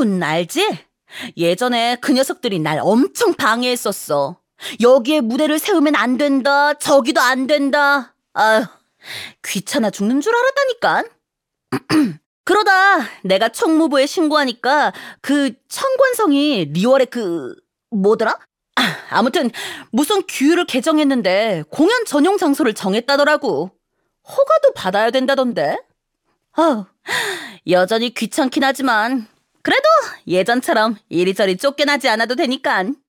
알지? 예전에 그 녀석들이 날 엄청 방해했었어. 여기에 무대를 세우면 안 된다, 저기도 안 된다. 아휴, 귀찮아 죽는 줄 알았다니까. 그러다 내가 총무부에 신고하니까 그 청관성이 리월에 뭐더라? 아무튼 무슨 규율을 개정했는데 공연 전용 장소를 정했다더라고. 허가도 받아야 된다던데. 여전히 귀찮긴 하지만 그래도 예전처럼 이리저리 쫓겨나지 않아도 되니깐.